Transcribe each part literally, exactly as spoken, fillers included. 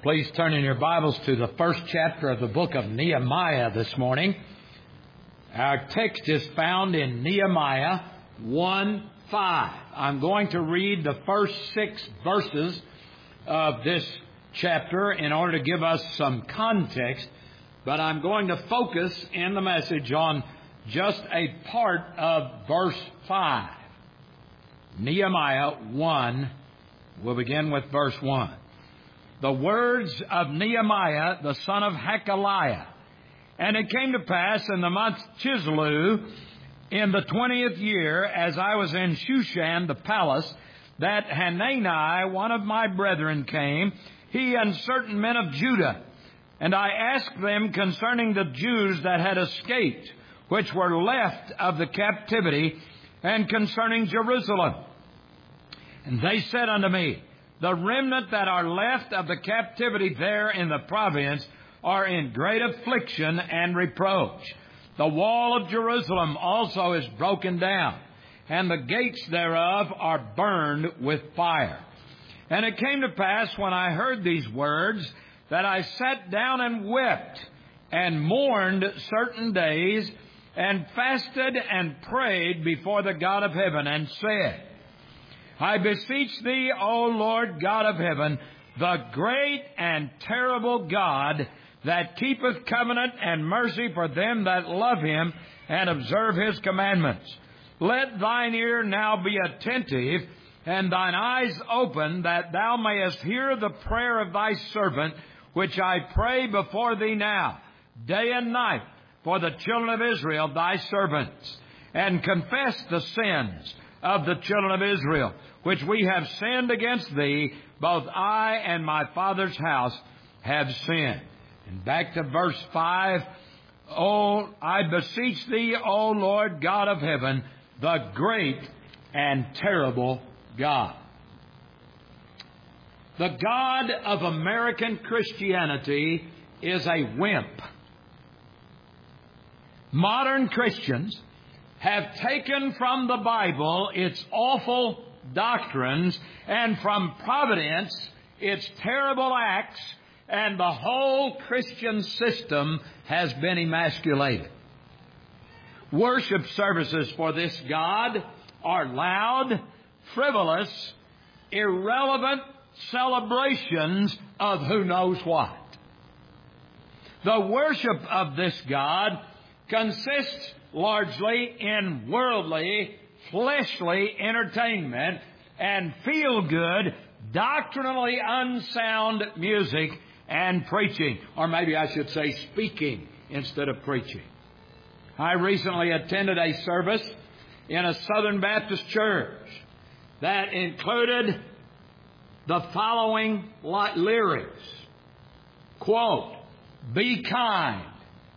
Please turn in your Bibles to the first chapter of the book of Nehemiah this morning. Our text is found in Nehemiah one five. I'm going to read the first six verses of this chapter in order to give us some context, but I'm going to focus in the message on just a part of verse five. Nehemiah one, we'll begin with verse one. The words of Nehemiah, the son of Hakaliah. And it came to pass in the month Chisleu, in the twentieth year, as I was in Shushan, the palace, that Hanani, one of my brethren, came, he and certain men of Judah. And I asked them concerning the Jews that had escaped, which were left of the captivity, and concerning Jerusalem. And they said unto me, the remnant that are left of the captivity there in the province are in great affliction and reproach. The wall of Jerusalem also is broken down, and the gates thereof are burned with fire. And it came to pass when I heard these words that I sat down and wept and mourned certain days and fasted and prayed before the God of heaven and said, I beseech thee, O Lord God of heaven, the great and terrible God that keepeth covenant and mercy for them that love him and observe his commandments. Let thine ear now be attentive and thine eyes open, that thou mayest hear the prayer of thy servant, which I pray before thee now, day and night, for the children of Israel, thy servants, and confess the sins of the children of Israel, which we have sinned against thee, both I and my father's house have sinned. And back to verse five. Oh, I beseech thee, O Lord God of heaven, the great and terrible God. The God of American Christianity is a wimp. Modern Christians have taken from the Bible its awful doctrines and from providence its terrible acts, and the whole Christian system has been emasculated. Worship services for this God are loud, frivolous, irrelevant celebrations of who knows what. The worship of this God consists largely in worldly, fleshly entertainment and feel-good, doctrinally unsound music and preaching. Or maybe I should say speaking instead of preaching. I recently attended a service in a Southern Baptist church that included the following lyrics. Quote, be kind,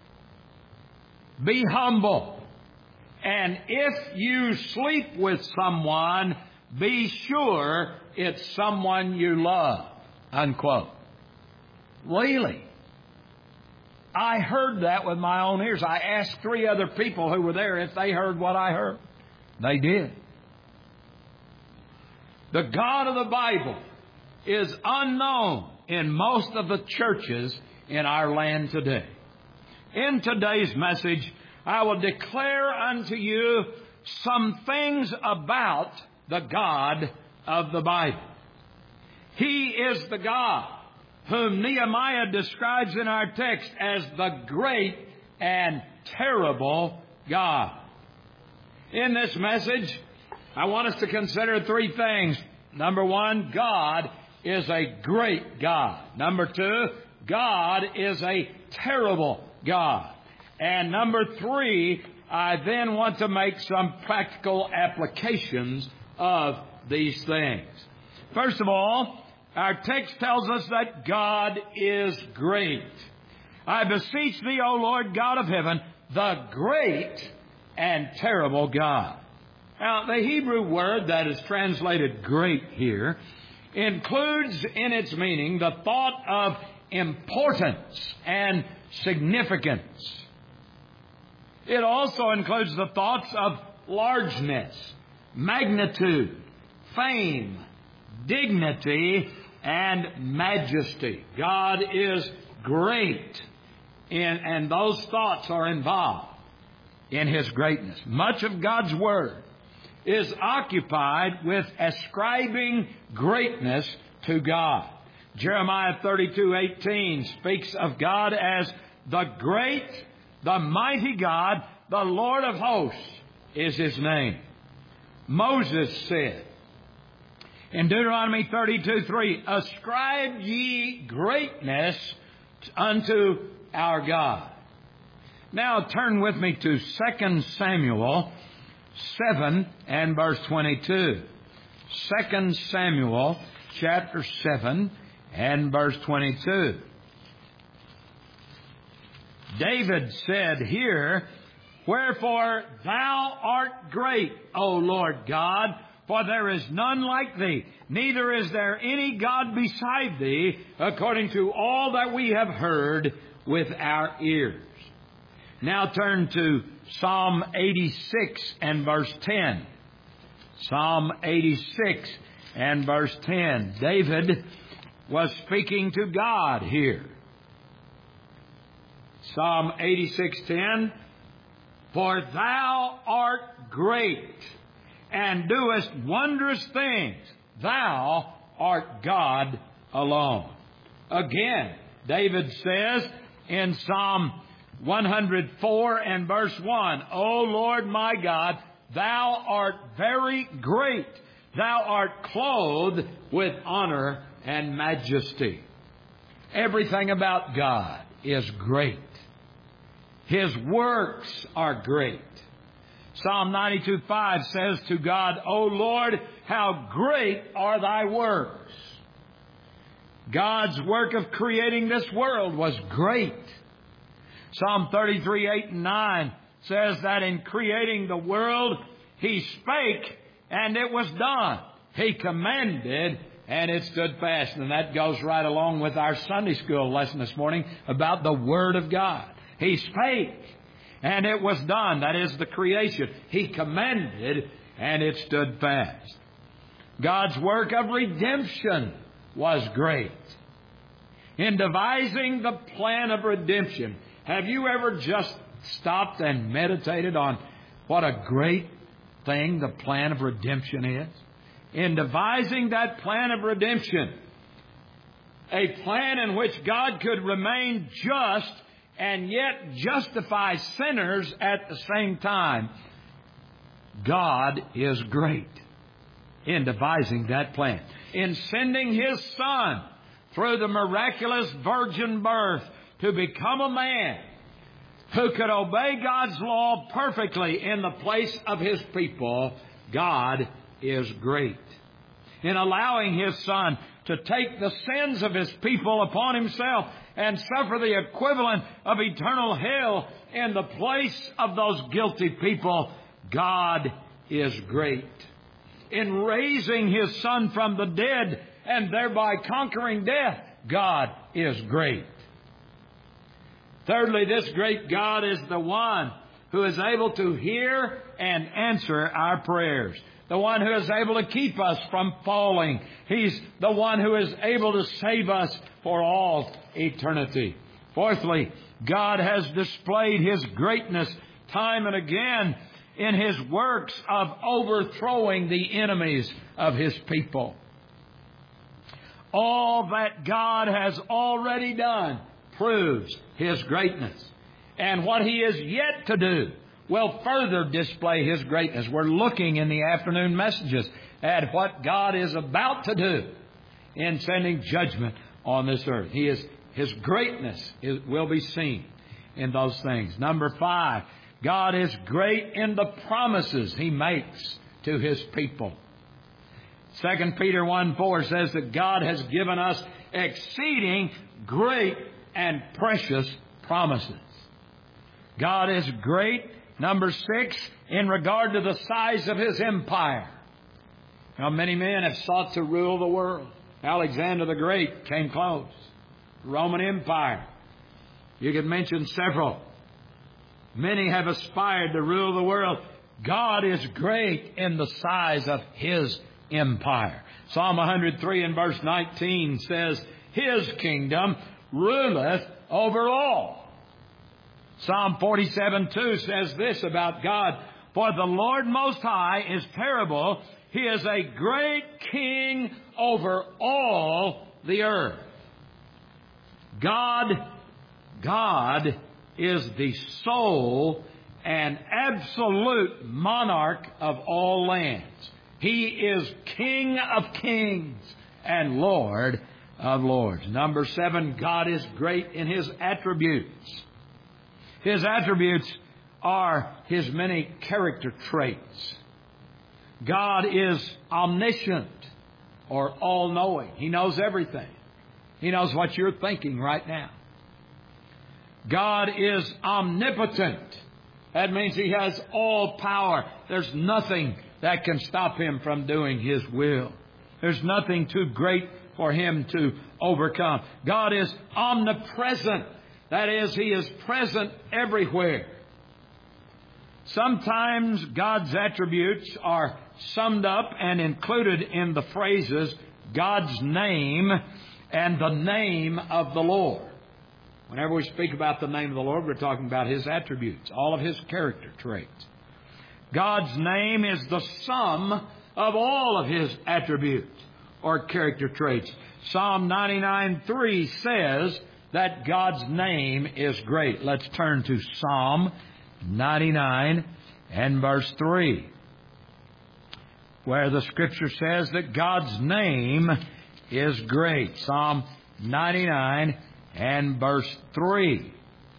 be humble, and if you sleep with someone, be sure it's someone you love. Unquote. Really? I heard that with my own ears. I asked three other people who were there if they heard what I heard. They did. The God of the Bible is unknown in most of the churches in our land today. In today's message, I will declare unto you some things about the God of the Bible. He is the God whom Nehemiah describes in our text as the great and terrible God. In this message, I want us to consider three things. Number one, God is a great God. Number two, God is a terrible God. And number three, I then want to make some practical applications of these things. First of all, our text tells us that God is great. I beseech thee, O Lord God of heaven, the great and terrible God. Now, the Hebrew word that is translated great here includes in its meaning the thought of importance and significance. It also includes the thoughts of largeness, magnitude, fame, dignity, and majesty. God is great, in, and those thoughts are involved in His greatness. Much of God's Word is occupied with ascribing greatness to God. Jeremiah thirty-two eighteen speaks of God as the great, the mighty God, the Lord of hosts is His name. Moses said in Deuteronomy thirty-two three, ascribe ye greatness unto our God. Now turn with me to Second Samuel seven and verse twenty-two. Second Samuel chapter seven and verse twenty-two. David said here, wherefore thou art great, O Lord God, for there is none like thee, neither is there any God beside thee, according to all that we have heard with our ears. Now turn to Psalm eighty-six and verse ten. Psalm eighty-six and verse ten. David was speaking to God here. Psalm eighty-six ten. For thou art great, and doest wondrous things. Thou art God alone. Again, David says in Psalm one hundred four and verse one, O Lord my God, thou art very great. Thou art clothed with honor and majesty. Everything about God is great. His works are great. Psalm ninety-two five says to God, O Lord, how great are thy works. God's work of creating this world was great. Psalm thirty-three eight and nine says that in creating the world, He spake and it was done. He commanded and it stood fast. And that goes right along with our Sunday school lesson this morning about the Word of God. He spake and it was done. That is the creation. He commanded and it stood fast. God's work of redemption was great. In devising the plan of redemption, have you ever just stopped and meditated on what a great thing the plan of redemption is? In devising that plan of redemption, a plan in which God could remain just and yet justify sinners at the same time, God is great in devising that plan. In sending His Son through the miraculous virgin birth to become a man who could obey God's law perfectly in the place of His people, God is great. In allowing His Son to take the sins of His people upon Himself and suffer the equivalent of eternal hell in the place of those guilty people, God is great. In raising His Son from the dead and thereby conquering death, God is great. Thirdly, this great God is the one who is able to hear and answer our prayers. The one who is able to keep us from falling. He's the one who is able to save us for all eternity. Fourthly, God has displayed His greatness time and again in His works of overthrowing the enemies of His people. All that God has already done proves His greatness. And what He is yet to do will further display His greatness. We're looking in the afternoon messages at what God is about to do in sending judgment on this earth. He is, His greatness is, will be seen in those things. Number five, God is great in the promises He makes to His people. Second Peter one four says that God has given us exceeding great and precious promises. God is great. Number six, in regard to the size of His empire. Now, many men have sought to rule the world. Alexander the Great came close. Roman Empire. You could mention several. Many have aspired to rule the world. God is great in the size of His empire. Psalm one hundred three and verse nineteen says, His kingdom ruleth over all. Psalm forty-seven two says this about God, For the Lord Most High is terrible. He is a great king over all the earth. God, God is the sole and absolute monarch of all lands. He is King of kings and Lord of lords. Number seven, God is great in His attributes. His attributes are His many character traits. God is omniscient or all-knowing. He knows everything. He knows what you're thinking right now. God is omnipotent. That means He has all power. There's nothing that can stop Him from doing His will. There's nothing too great for Him to overcome. God is omnipresent. That is, He is present everywhere. Sometimes God's attributes are summed up and included in the phrases God's name and the name of the Lord. Whenever we speak about the name of the Lord, we're talking about His attributes, all of His character traits. God's name is the sum of all of His attributes or character traits. Psalm ninety-nine three says that God's name is great. Let's turn to Psalm ninety-nine and verse three, where the Scripture says that God's name is great. Psalm ninety-nine and verse three.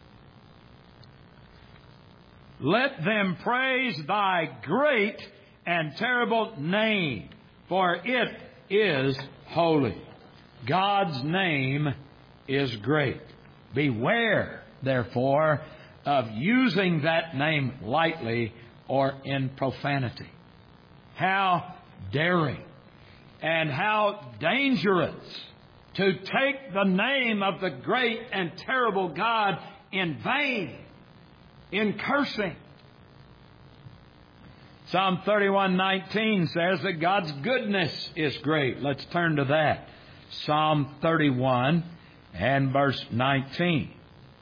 Let them praise Thy great and terrible name, for it is holy. God's name is great. Beware, therefore, of using that name lightly or in profanity. How daring and how dangerous to take the name of the great and terrible God in vain, in cursing. Psalm thirty-one nineteen says that God's goodness is great. Let's turn to that. Psalm thirty-one and verse nineteen.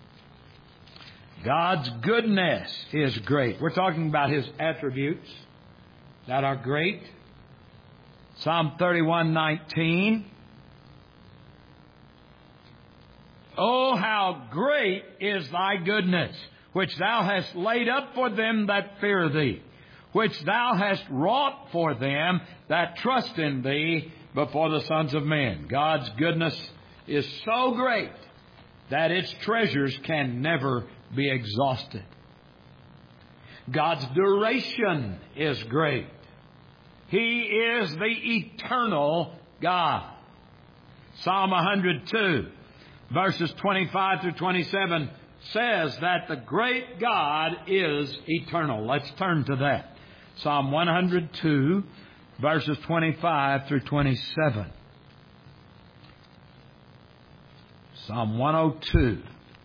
God's goodness is great. We're talking about His attributes that are great. Psalm thirty-one nineteen. Oh, how great is Thy goodness, which Thou hast laid up for them that fear Thee, which Thou hast wrought for them that trust in Thee before the sons of men. God's goodness is so great that its treasures can never be exhausted. God's duration is great. He is the eternal God. Psalm one hundred two, verses twenty-five through twenty-seven says that the great God is eternal. Let's turn to that. Psalm one hundred two, verses twenty-five through twenty-seven. Psalm one oh two,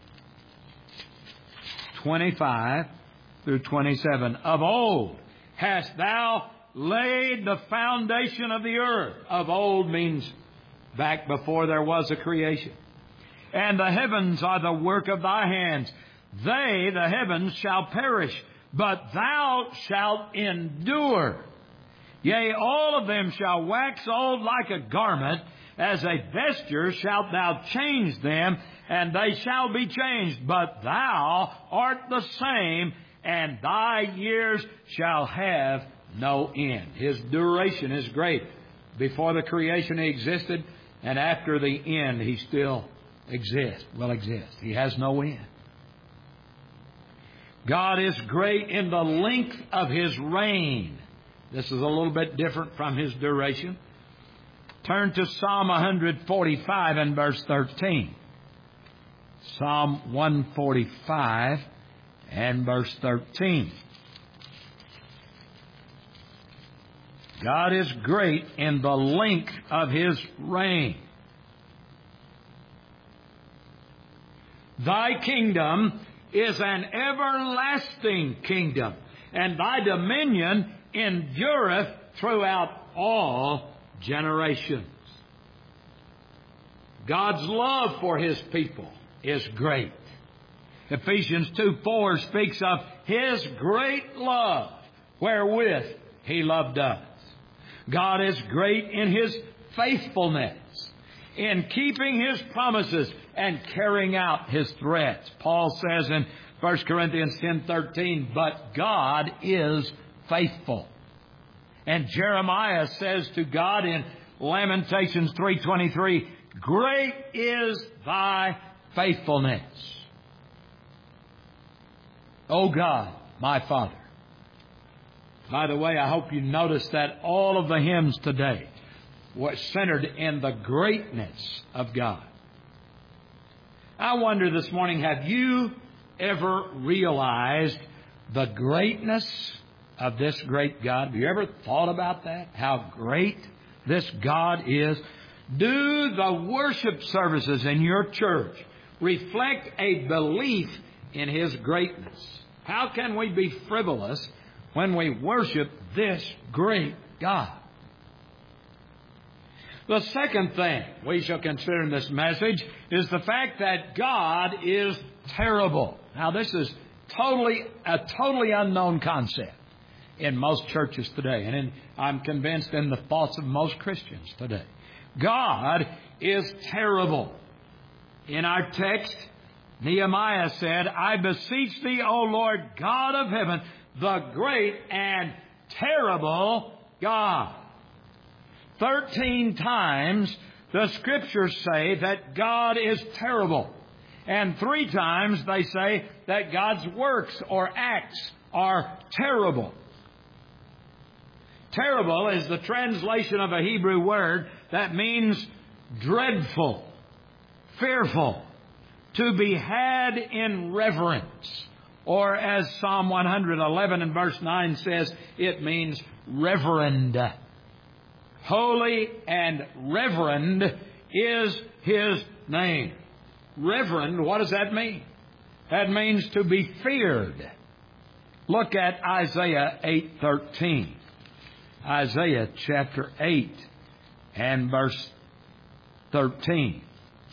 twenty-five through twenty-seven. Of old hast Thou laid the foundation of the earth. Of old means back before there was a creation. And the heavens are the work of Thy hands. They, the heavens, shall perish, but Thou shalt endure. Yea, all of them shall wax old like a garment. As a vesture shalt Thou change them, and they shall be changed. But Thou art the same, and Thy years shall have no end. His duration is great. Before the creation He existed, and after the end He still exists, will exist. He has no end. God is great in the length of His reign. This is a little bit different from His duration. Turn to Psalm one forty-five and verse thirteen. Psalm one forty-five and verse thirteen. God is great in the length of His reign. Thy kingdom is an everlasting kingdom, and Thy dominion endureth throughout all generations. God's love for His people is great. Ephesians two four speaks of His great love wherewith He loved us. God is great in His faithfulness, in keeping His promises and carrying out His threats. Paul says in First Corinthians ten thirteen, but God is faithful. And Jeremiah says to God in Lamentations three twenty-three, great is Thy faithfulness. O God, my Father. By the way, I hope you noticed that all of the hymns today were centered in the greatness of God. I wonder this morning, have you ever realized the greatness of this great God? Have you ever thought about that? How great this God is? Do the worship services in your church reflect a belief in His greatness? How can we be frivolous when we worship this great God? The second thing we shall consider in this message is the fact that God is terrible. Now, this is totally a totally unknown concept in most churches today, and in, I'm convinced in the thoughts of most Christians today. God is terrible. In our text, Nehemiah said, I beseech Thee, O Lord God of heaven, the great and terrible God. Thirteen times the Scriptures say that God is terrible. And three times they say that God's works or acts are terrible. Terrible is the translation of a Hebrew word that means dreadful, fearful, to be had in reverence. Or as Psalm one eleven and verse nine says, it means reverend. Holy and reverend is His name. Reverend, what does that mean? That means to be feared. Look at Isaiah eight thirteen. Isaiah chapter eight and verse thirteen.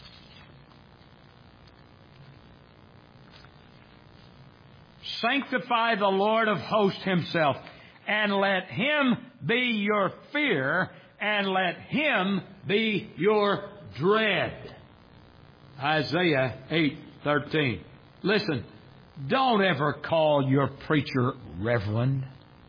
Sanctify the Lord of hosts Himself, and let Him be your fear, and let Him be your dread. Isaiah eight thirteen. Listen, don't ever call your preacher reverend.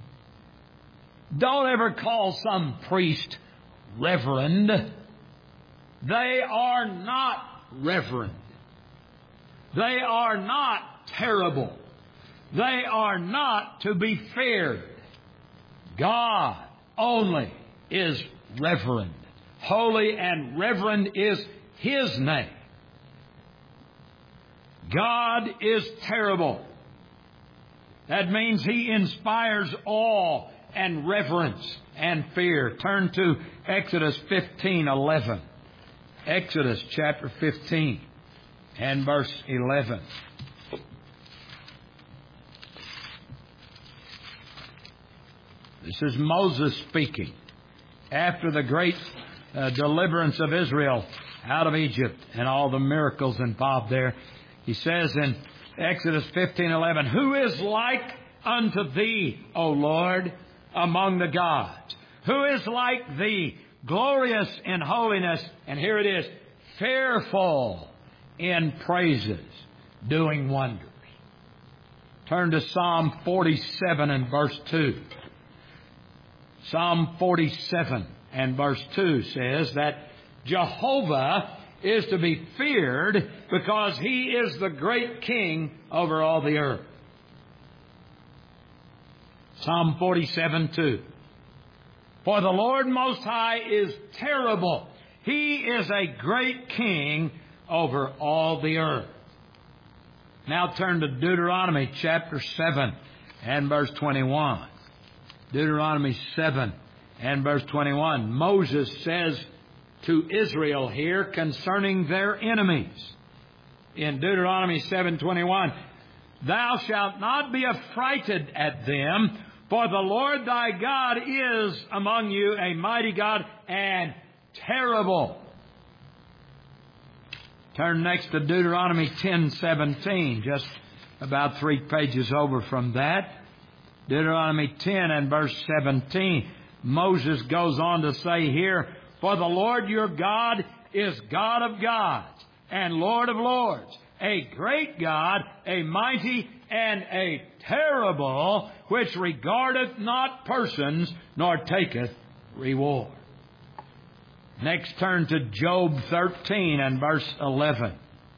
Don't ever call some priest reverend. They are not reverend. They are not terrible. They are not to be feared. God only is reverend. Holy and reverend is His name. God is terrible. That means He inspires awe and reverence and fear. Turn to Exodus fifteen eleven. Exodus chapter fifteen and verse eleven. This is Moses speaking after the great uh, deliverance of Israel out of Egypt and all the miracles involved there. He says in Exodus fifteen eleven, who is like unto Thee, O Lord, among the gods? Who is like Thee, glorious in holiness? And here it is, fearful in praises, doing wonders. Turn to Psalm forty-seven and verse two. Psalm forty-seven and verse two says that Jehovah is to be feared because He is the great King over all the earth. Psalm forty-seven two. For the Lord Most High is terrible. He is a great King over all the earth. Now turn to Deuteronomy chapter seven and verse twenty-one. Deuteronomy seven and verse twenty-one. Moses says to Israel here concerning their enemies. In Deuteronomy seven twenty-one, thou shalt not be affrighted at them, For the Lord thy God is among you a mighty God and terrible. Turn next to Deuteronomy ten seventeen, just about three pages over from that. Deuteronomy ten and verse seventeen. Moses goes on to say here, For the Lord your God is God of gods and Lord of lords, a great God, a mighty and a terrible, which regardeth not persons, nor taketh reward. Next, turn to Job thirteen and verse eleven.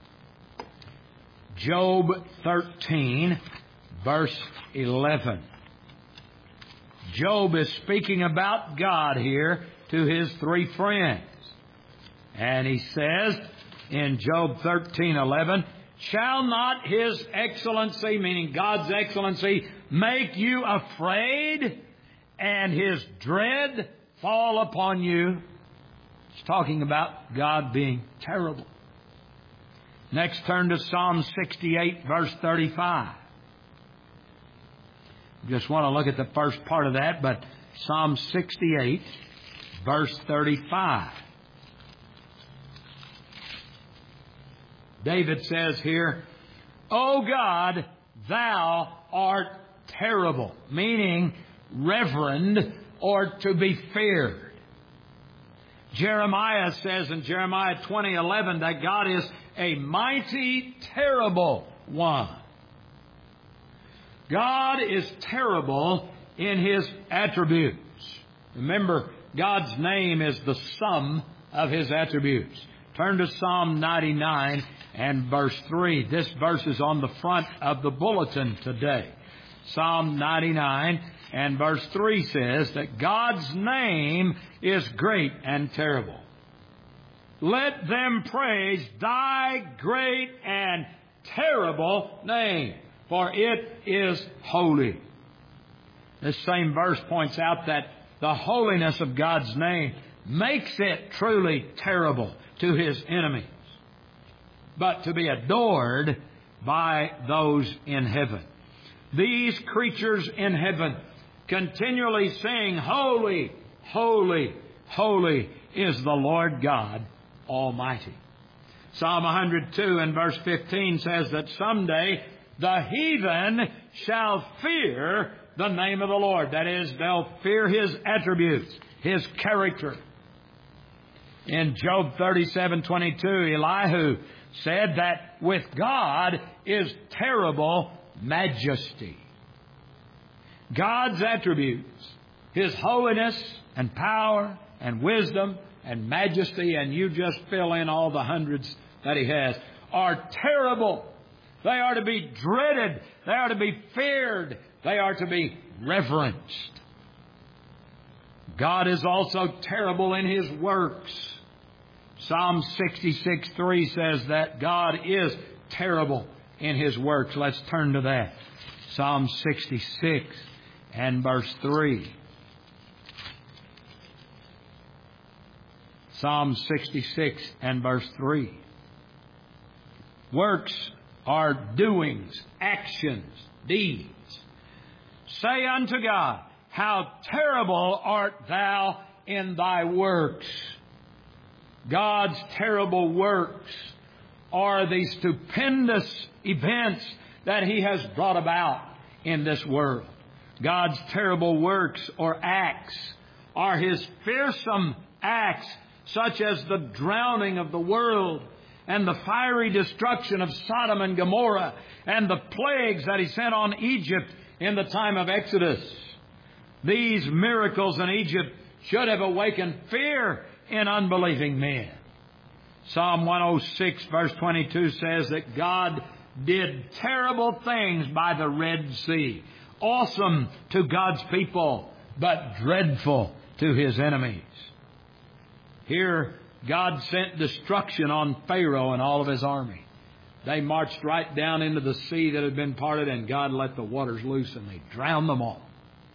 Job thirteen, verse eleven. Job is speaking about God here to his three friends. And he says in Job thirteen eleven, Shall not His excellency, meaning God's excellency, make you afraid, and His dread fall upon you? It's talking about God being terrible. Next, turn to Psalm sixty-eight, verse thirty-five. Just want to look at the first part of that, but Psalm sixty-eight, verse thirty-five. David says here, O God, Thou art terrible, meaning reverend or to be feared. Jeremiah says in Jeremiah twenty eleven that God is a mighty, terrible one. God is terrible in His attributes. Remember, God's name is the sum of His attributes. Turn to Psalm ninety-nine and verse three. This verse is on the front of the bulletin today. Psalm ninety-nine and verse three says that God's name is great and terrible. Let them praise Thy great and terrible name, for it is holy. This same verse points out that the holiness of God's name makes it truly terrible to His enemies, but to be adored by those in heaven. These creatures in heaven continually sing, Holy, holy, holy is the Lord God Almighty. Psalm one hundred two and verse fifteen says that someday the heathen shall fear the name of the Lord. That is, they'll fear His attributes, His character. In Job thirty-seven twenty-two, Elihu said that with God is terrible majesty. God's attributes, His holiness and power and wisdom and majesty, and you just fill in all the hundreds that He has, are terrible. They are to be dreaded. They are to be feared. They are to be reverenced. God is also terrible in His works. Psalm sixty-six three says that God is terrible in His works. Let's turn to that. Psalm sixty-six and verse three. Psalm sixty-six and verse three. Works are doings, actions, deeds. Say unto God, How terrible art Thou in Thy works. God's terrible works are the stupendous events that He has brought about in this world. God's terrible works or acts are His fearsome acts, such as the drowning of the world and the fiery destruction of Sodom and Gomorrah and the plagues that He sent on Egypt in the time of Exodus. These miracles in Egypt should have awakened fear in unbelieving men. Psalm one oh six verse twenty-two says that God did terrible things by the Red Sea. Awesome to God's people, but dreadful to His enemies. Here, God sent destruction on Pharaoh and all of his army. They marched right down into the sea that had been parted, and God let the waters loose, and they drowned them all.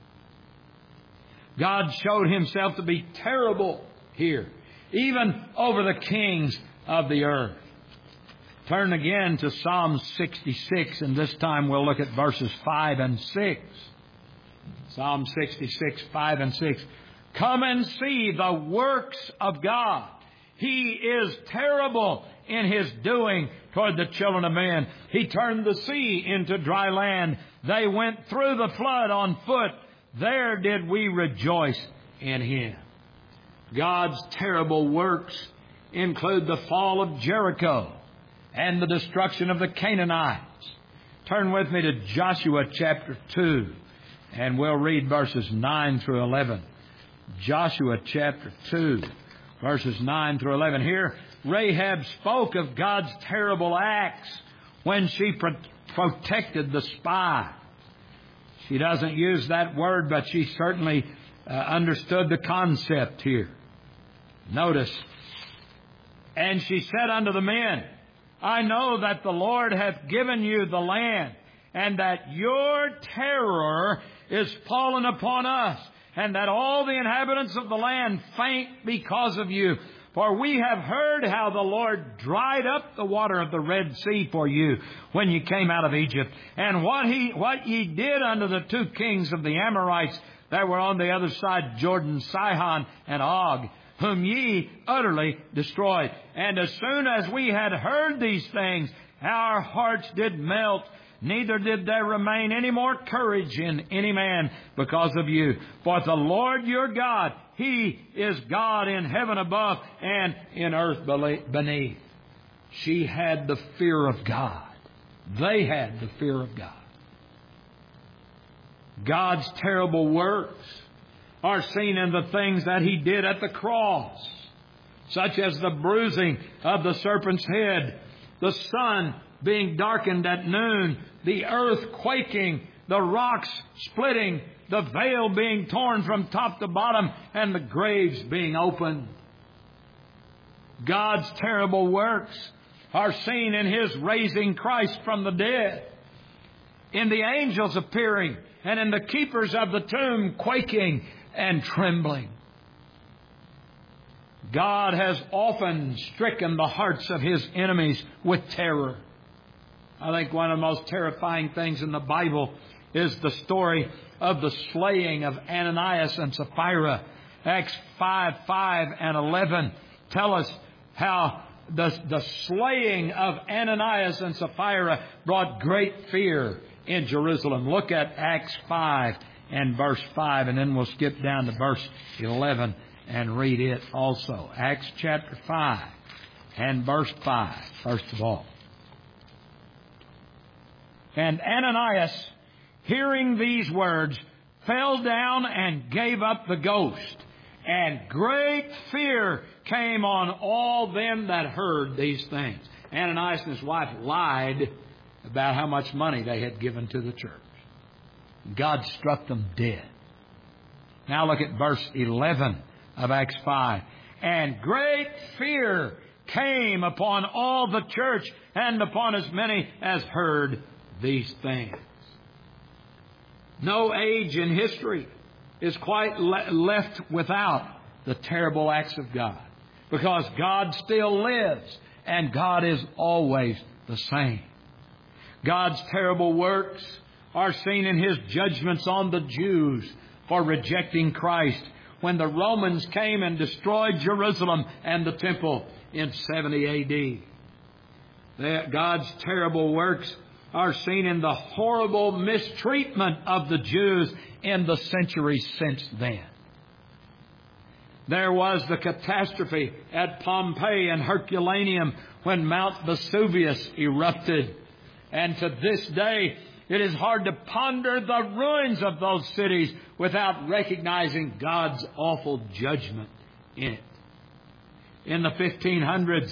God showed Himself to be terrible here, even over the kings of the earth. Turn again to Psalm sixty-six, and this time we'll look at verses five and six. Psalm sixty-six, five and six. Come and see the works of God. He is terrible in His doing toward the children of men. He turned the sea into dry land. They went through the flood on foot. There did we rejoice in Him. God's terrible works include the fall of Jericho and the destruction of the Canaanites. Turn with me to Joshua chapter two, and we'll read verses nine through eleven. Joshua chapter two, verses nine through eleven. Here, Rahab spoke of God's terrible acts when she pro- protected the spy. She doesn't use that word, but she certainly uh, understood the concept here. Notice, and she said unto the men, I know that the Lord hath given you the land, and that your terror is fallen upon us, and that all the inhabitants of the land faint because of you. For we have heard how the Lord dried up the water of the Red Sea for you when you came out of Egypt, and what he what ye did unto the two kings of the Amorites that were on the other side Jordan, Sihon and Og, whom ye utterly destroyed. And as soon as we had heard these things, our hearts did melt, neither did there remain any more courage in any man because of you. For the Lord your God, He is God in heaven above and in earth beneath. She had the fear of God. They had the fear of God. God's terrible works are seen in the things that He did at the cross, such as the bruising of the serpent's head, the sun being darkened at noon, the earth quaking, the rocks splitting, the veil being torn from top to bottom, and the graves being opened. God's terrible works are seen in His raising Christ from the dead, in the angels appearing, and in the keepers of the tomb quaking and trembling. God has often stricken the hearts of His enemies with terror. I think one of the most terrifying things in the Bible is the story of the slaying of Ananias and Sapphira. Acts five, five and eleven tell us how the, the slaying of Ananias and Sapphira brought great fear in Jerusalem. Look at Acts five and verse five, and then we'll skip down to verse eleven and read it also. Acts chapter five and verse five, first of all. And Ananias, hearing these words, fell down and gave up the ghost. And great fear came on all them that heard these things. Ananias and his wife lied about how much money they had given to the church. God struck them dead. Now look at verse eleven of Acts five. And great fear came upon all the church and upon as many as heard these things. No age in history is quite le- left without the terrible acts of God, because God still lives and God is always the same. God's terrible works are seen in His judgments on the Jews for rejecting Christ when the Romans came and destroyed Jerusalem and the temple in seventy A D. God's terrible works are seen in the horrible mistreatment of the Jews in the centuries since then. There was the catastrophe at Pompeii and Herculaneum when Mount Vesuvius erupted. And to this day, it is hard to ponder the ruins of those cities without recognizing God's awful judgment in it. In the fifteen hundreds,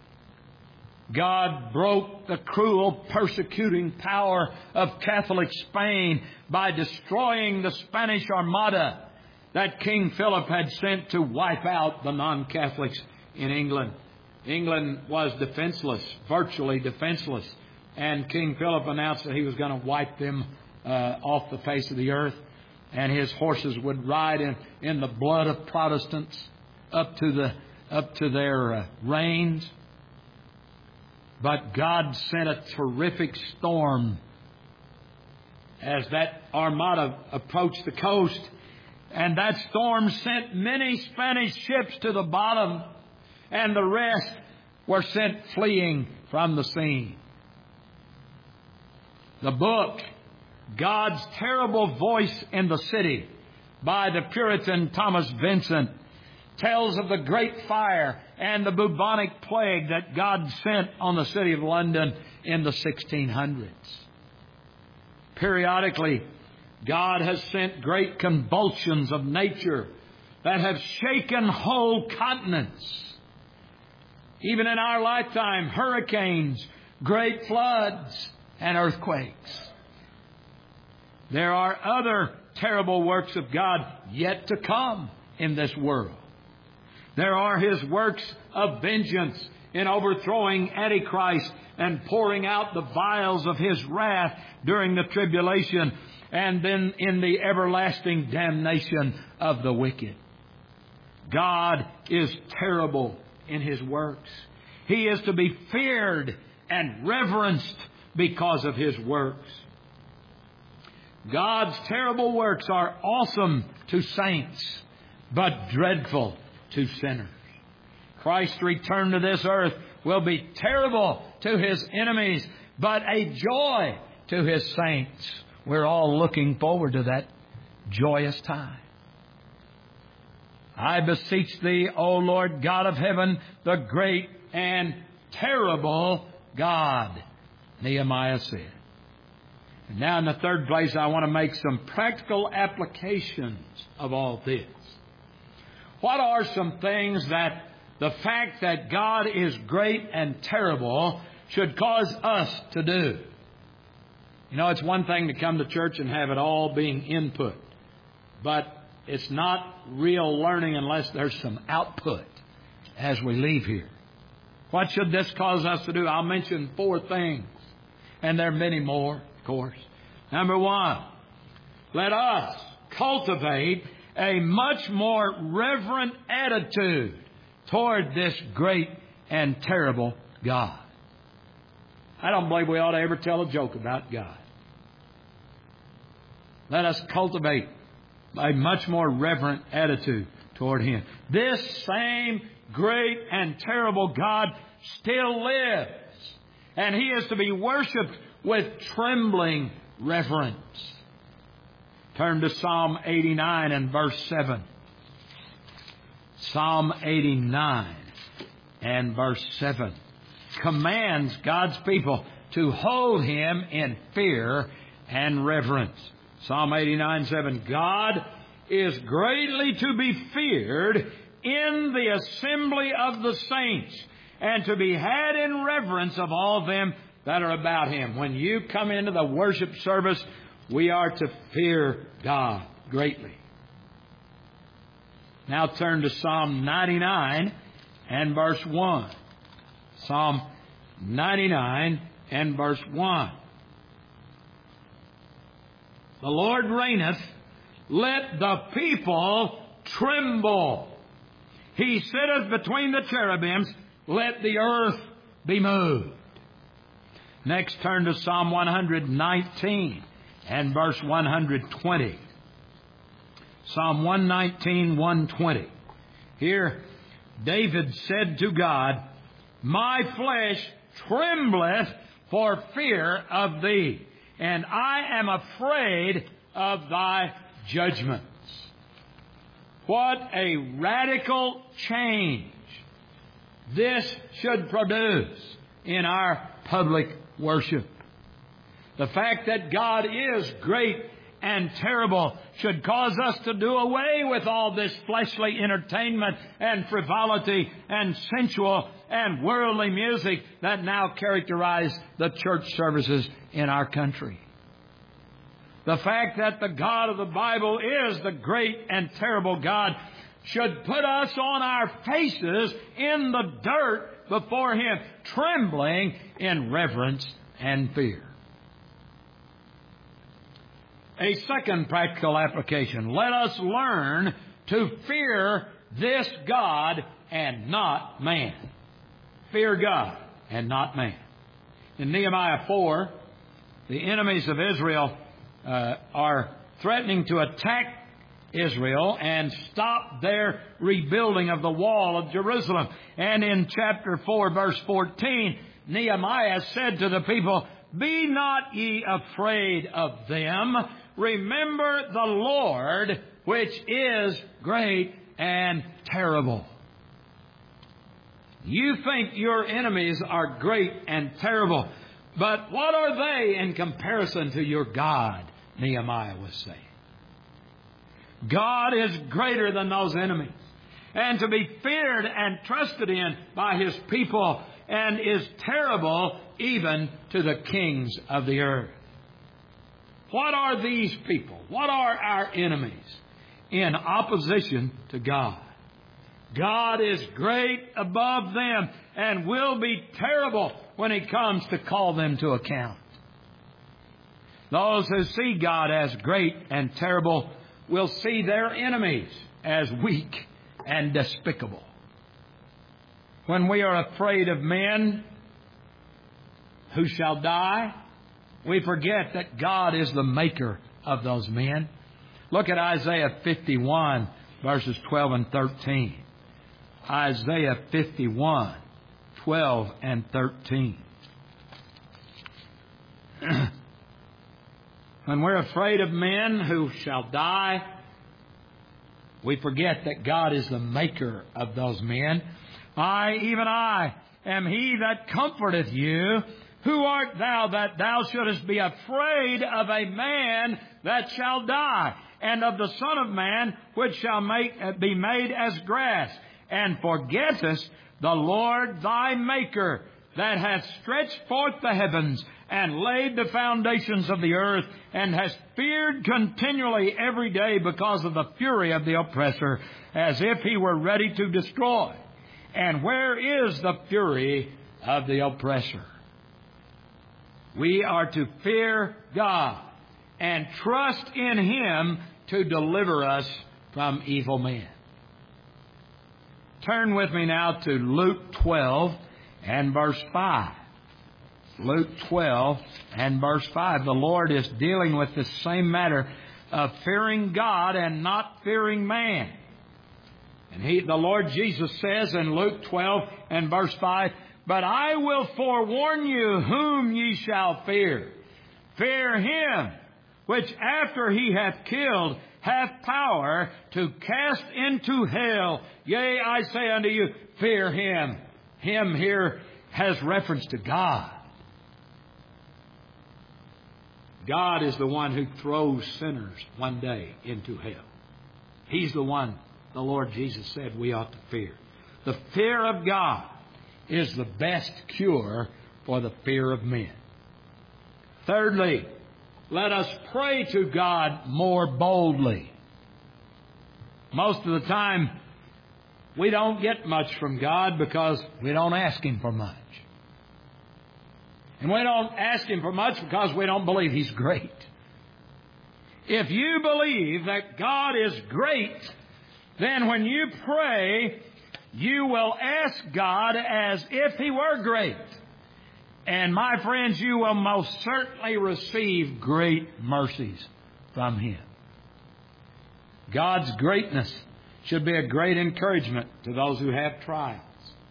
God broke the cruel persecuting power of Catholic Spain by destroying the Spanish Armada that King Philip had sent to wipe out the non-Catholics in England. England was defenseless, virtually defenseless, and King Philip announced that he was going to wipe them uh, off the face of the earth, and his horses would ride in, in the blood of Protestants up to the up to their uh, reins. But God sent a terrific storm as that armada approached the coast. And that storm sent many Spanish ships to the bottom, and the rest were sent fleeing from the scene. The book, God's Terrible Voice in the City, by the Puritan Thomas Vincent, tells of the great fire and the bubonic plague that God sent on the city of London in the sixteen hundreds. Periodically, God has sent great convulsions of nature that have shaken whole continents. Even in our lifetime, hurricanes, great floods, and earthquakes. There are other terrible works of God yet to come in this world. There are His works of vengeance in overthrowing Antichrist and pouring out the vials of His wrath during the tribulation, and then in the everlasting damnation of the wicked. God is terrible in His works. He is to be feared and reverenced because of His works. God's terrible works are awesome to saints, but dreadful to sinners. Christ's return to this earth will be terrible to His enemies, but a joy to His saints. We're all looking forward to that joyous time. I beseech Thee, O Lord God of heaven, the great and terrible God, Nehemiah said. And now in the third place, I want to make some practical applications of all this. What are some things that the fact that God is great and terrible should cause us to do? You know, it's one thing to come to church and have it all being input, but it's not real learning unless there's some output as we leave here. What should this cause us to do? I'll mention four things, and there are many more, of course. Number one, let us cultivate a much more reverent attitude toward this great and terrible God. I don't believe we ought to ever tell a joke about God. Let us cultivate a much more reverent attitude toward Him. This same great and terrible God still lives, and He is to be worshipped with trembling reverence. Turn to Psalm eighty-nine and verse seven. Psalm eighty-nine and verse seven commands God's people to hold Him in fear and reverence. Psalm eighty-nine seven, God is greatly to be feared in the assembly of the saints, and to be had in reverence of all them that are about Him. When you come into the worship service, we are to fear God greatly. Now turn to Psalm ninety-nine and verse one. Psalm ninety-nine and verse one. The Lord reigneth, let the people tremble. He sitteth between the cherubims, let the earth be moved. Next, turn to Psalm one nineteen and verse one twenty. Psalm one nineteen, one twenty. Here, David said to God, my flesh trembleth for fear of Thee, and I am afraid of Thy judgments. What a radical change this should produce in our public worship. The fact that God is great and terrible should cause us to do away with all this fleshly entertainment and frivolity and sensual and worldly music that now characterize the church services in our country. The fact that the God of the Bible is the great and terrible God should put us on our faces in the dirt before Him, trembling in reverence and fear. A second practical application. Let us learn to fear this God and not man. Fear God and not man. In Nehemiah four, the enemies of Israel uh, are threatening to attack Israel and stop their rebuilding of the wall of Jerusalem. And in chapter four, verse fourteen, Nehemiah said to the people, "Be not ye afraid of them. Remember the Lord, which is great and terrible." You think your enemies are great and terrible, but what are they in comparison to your God? Nehemiah was saying. God is greater than those enemies, and to be feared and trusted in by His people, and is terrible even to the kings of the earth. What are these people? What are our enemies in opposition to God? God is great above them and will be terrible when He comes to call them to account. Those who see God as great and terrible will see their enemies as weak and despicable. When we are afraid of men who shall die, we forget that God is the maker of those men. Look at Isaiah fifty-one, verses twelve and thirteen. Isaiah fifty-one, twelve and thirteen. When we're afraid of men who shall die, we forget that God is the maker of those men. I, even I, am He that comforteth you. Who art thou that thou shouldest be afraid of a man that shall die, and of the Son of Man which shall make, be made as grass, and forgettest the Lord thy Maker, that hath stretched forth the heavens, and laid the foundations of the earth, and hast feared continually every day because of the fury of the oppressor, as if he were ready to destroy. And where is the fury of the oppressor? We are to fear God and trust in Him to deliver us from evil men. Turn with me now to Luke twelve and verse five. Luke twelve and verse five. The Lord is dealing with the same matter of fearing God and not fearing man. And he, the Lord Jesus says in Luke twelve and verse five, "But I will forewarn you whom ye shall fear. Fear him which after he hath killed hath power to cast into hell. Yea, I say unto you, fear him." Him here has reference to God. God is the one who throws sinners one day into hell. He's the one the Lord Jesus said we ought to fear. The fear of God is the best cure for the fear of men. Thirdly, let us pray to God more boldly. Most of the time, we don't get much from God because we don't ask Him for much. And we don't ask Him for much because we don't believe He's great. If you believe that God is great, then when you pray, you will ask God as if He were great. And my friends, you will most certainly receive great mercies from Him. God's greatness should be a great encouragement to those who have trials.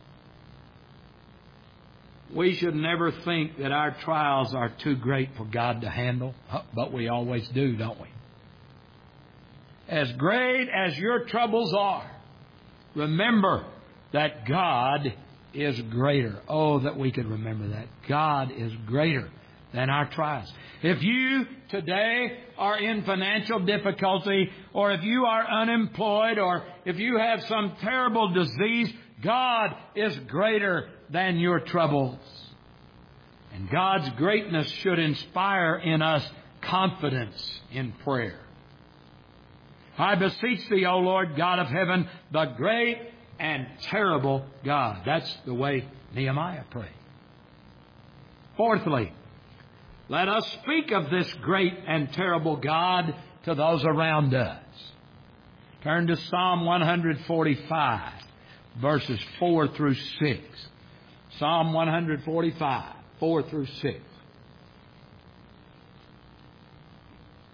We should never think that our trials are too great for God to handle, but we always do, don't we? As great as your troubles are, remember that God is greater. Oh, that we could remember that. God is greater than our trials. If you today are in financial difficulty, or if you are unemployed, or if you have some terrible disease, God is greater than your troubles. And God's greatness should inspire in us confidence in prayer. I beseech Thee, O Lord God of heaven, the great and terrible God. That's the way Nehemiah prayed. Fourthly, let us speak of this great and terrible God to those around us. Turn to Psalm one forty-five, verses four through six. Psalm one forty-five, four through six.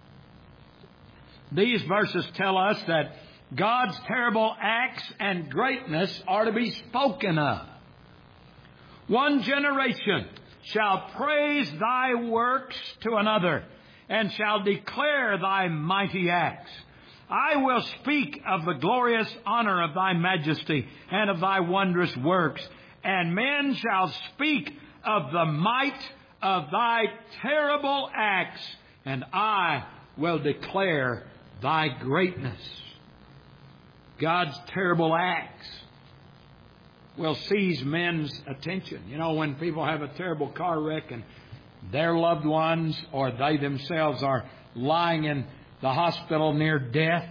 These verses tell us that God's terrible acts and greatness are to be spoken of. One generation shall praise thy works to another, and shall declare thy mighty acts. I will speak of the glorious honor of thy majesty and of thy wondrous works, and men shall speak of the might of thy terrible acts, and I will declare thy greatness. God's terrible acts will seize men's attention. You know, when people have a terrible car wreck and their loved ones or they themselves are lying in the hospital near death,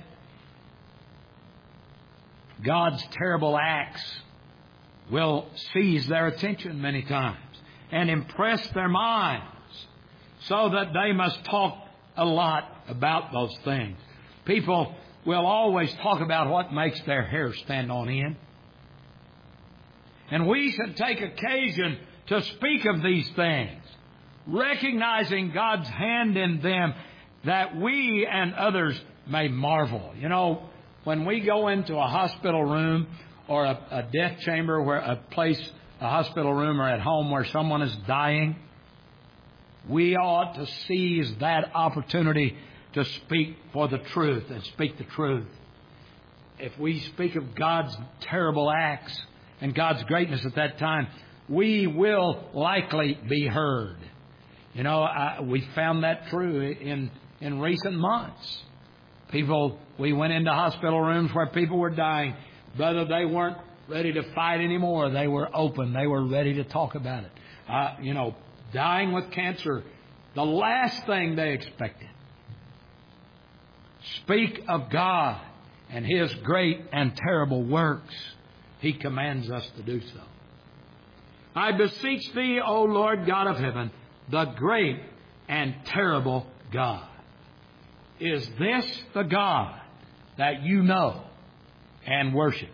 God's terrible acts will seize their attention many times and impress their minds so that they must talk a lot about those things. People will always talk about what makes their hair stand on end. And we should take occasion to speak of these things, recognizing God's hand in them, that we and others may marvel. You know, when we go into a hospital room or a, a death chamber, where a place, a hospital room or at home where someone is dying, we ought to seize that opportunity to speak for the truth and speak the truth. If we speak of God's terrible acts and God's greatness at that time, we will likely be heard. You know, I, we found that true in, in recent months. People, we went into hospital rooms where people were dying. Brother, they weren't ready to fight anymore. They were open. They were ready to talk about it. Uh, you know, dying with cancer, the last thing they expected. Speak of God and His great and terrible works. He commands us to do so. I beseech Thee, O Lord God of heaven, the great and terrible God. Is this the God that you know and worship?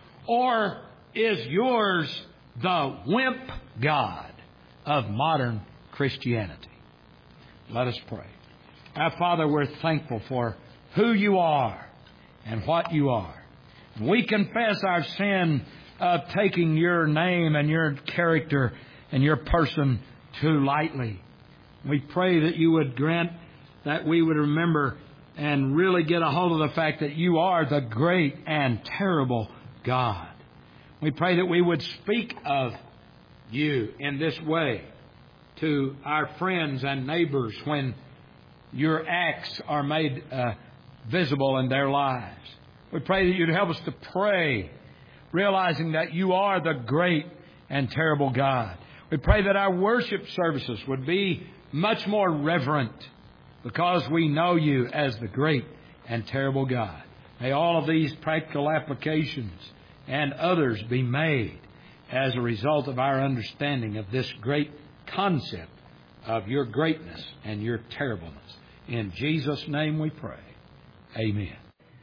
Or is yours the wimp God of modern Christianity? Let us pray. Our Father, we're thankful for who you are and what you are. We confess our sin of taking your name and your character and your person too lightly. We pray that you would grant that we would remember and really get a hold of the fact that you are the great and terrible God. We pray that we would speak of you in this way to our friends and neighbors when your acts are made uh, visible in their lives. We pray that you'd help us to pray, realizing that you are the great and terrible God. We pray that our worship services would be much more reverent because we know you as the great and terrible God. May all of these practical applications and others be made as a result of our understanding of this great concept of your greatness and your terribleness. In Jesus' name we pray. Amen.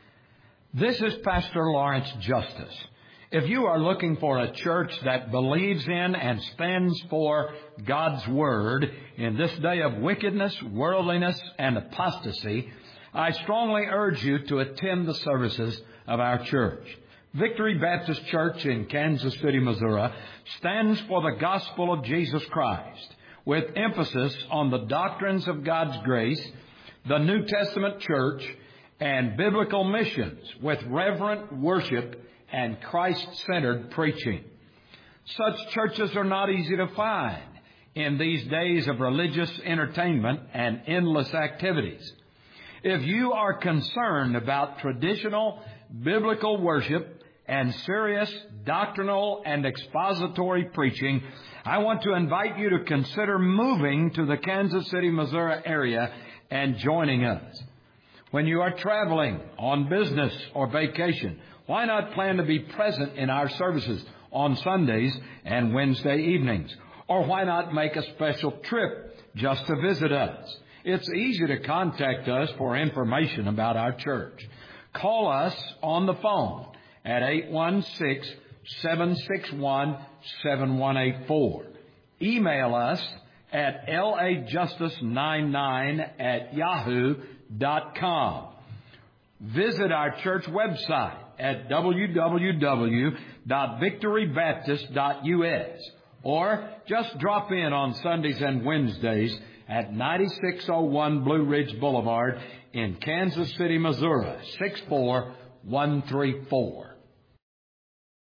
This is Pastor Lawrence Justice. If you are looking for a church that believes in and stands for God's Word in this day of wickedness, worldliness, and apostasy, I strongly urge you to attend the services of our church. Victory Baptist Church in Kansas City, Missouri, stands for the gospel of Jesus Christ, with emphasis on the doctrines of God's grace, the New Testament church, and biblical missions, with reverent worship and Christ-centered preaching. Such churches are not easy to find in these days of religious entertainment and endless activities. If you are concerned about traditional biblical worship and serious doctrinal and expository preaching, I want to invite you to consider moving to the Kansas City, Missouri area and joining us. When you are traveling on business or vacation, why not plan to be present in our services on Sundays and Wednesday evenings? Or why not make a special trip just to visit us? It's easy to contact us for information about our church. Call us on the phone at eight one six, seven six one, seven one eight four. Email us at lajustice ninety-nine at yahoo dot com. visit our church website at w w w dot victory baptist dot u s or just drop in on Sundays and Wednesdays at ninety-six oh one Blue Ridge Boulevard in Kansas City, Missouri, six four one three four.